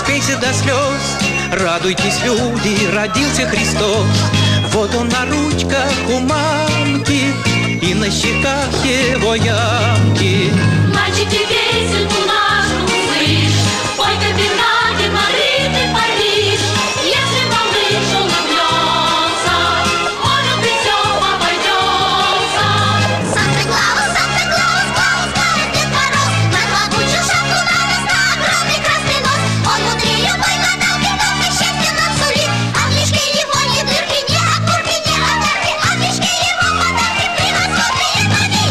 спейся до слез. Радуйтесь, люди, родился Христос. Вот он на ручках у мамки, и на щеках его ямки. Мальчики, песенку нашу слышь, пой капитане, Мари, ты Париж. Если малыш улыбнется, может быть, все обойдется. Санта Клаус, Клаус, Дед Мороз, на плавучую шапку надо огромный красный нос. Он внутри любой гадалки только счастье нам сулит. От мишки его ни дырки, ни окурки, ни огарки. От мишки его подарки превосходные ноги.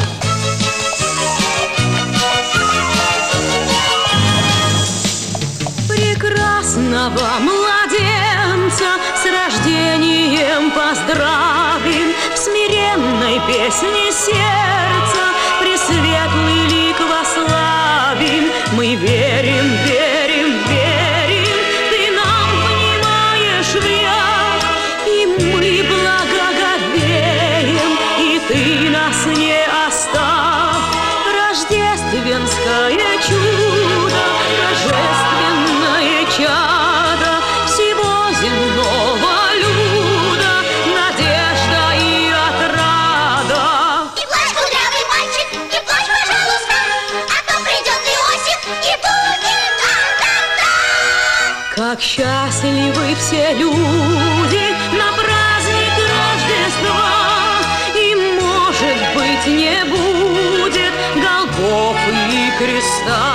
Прекрасного младенца с рождением поздравим, в смиренной песне сердца пресветлый лик вославим. Мы верим, верим, верим, ты нам внимаешь вряд, и мы благоговеем, и ты нас не оставь. Рождественское чудо, торжественное чадо всего земного люда, надежда и отрада. Не плачь, кудрявый мальчик, не плачь, пожалуйста, а то придет Иосиф и будет та-та-та. Как счастливы все люди на праздник Рождества, и, может быть, не будет Голгофы и креста.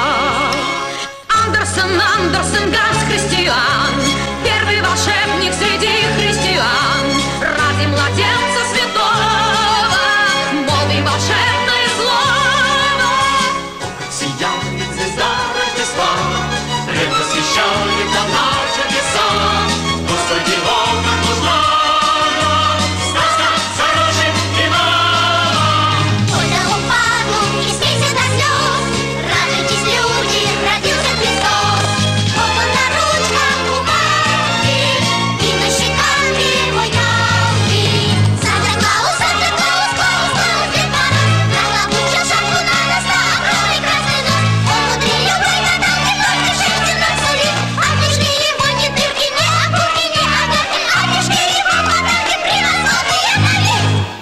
Андерсен, Ганс Христиан, первый волшебник среди христиан. Ради младенца святого молвим волшебное слово. Сияет звезда Рождества, предвосхищает она чудеса. Господи, Бог, как нужна нам сказка с хорошим финалом. Ой, да упаду, не смейся до слез. Радуйтесь, люди, родился Христос. Вот он на ручках у мамки, и на щеках его ямки. Санта Клаус, Клаус, Дед Мороз, на плавучую шапку надо огромный красный нос. Он внутри любой гадалки только счастье нам сулит. От мишки его ни дырки, ни окурки, ни огарки. От мишки его подарки превосходные ноги.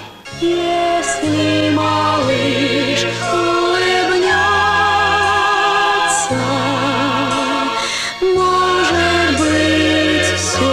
Если малыш улыбнется, может быть, все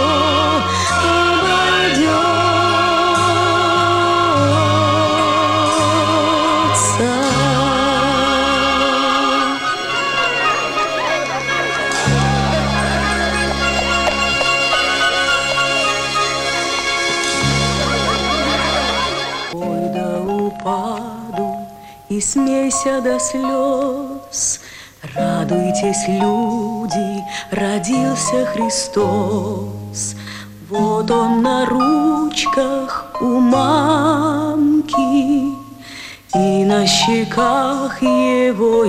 обойдется. Ой, да упаду и смейся до слез. Радуйтесь, люди, родился Христос. Вот он на ручках у мамки, и на щеках его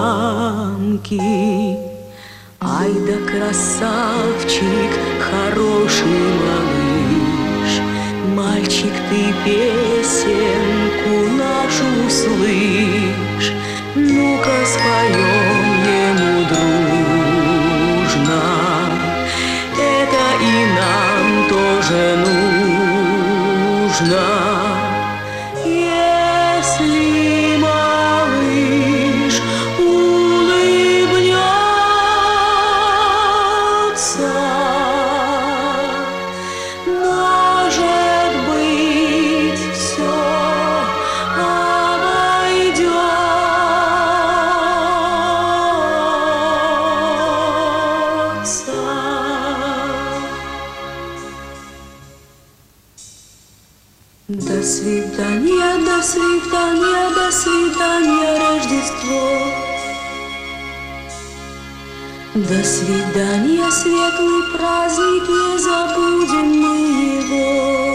ямки. Ай да красавчик, хороший малыш, мальчик, ты песенку нашу слышь. Ну-ка споем ему дружно, это и нам тоже нужно. Если малыш улыбнется, может быть, все обойдется. До свидания, до свидания, до свидания, Рождество. До свидания, светлый праздник, не забудем мы его.